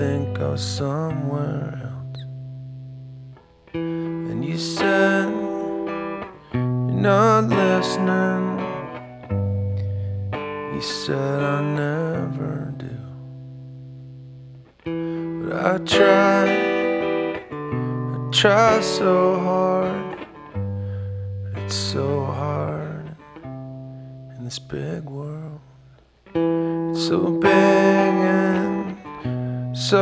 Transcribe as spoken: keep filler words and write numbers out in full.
think I was somewhere else. And you said you're not listening. You said I never do. But I try, I try so hard. But it's so hard in this big world. It's so big and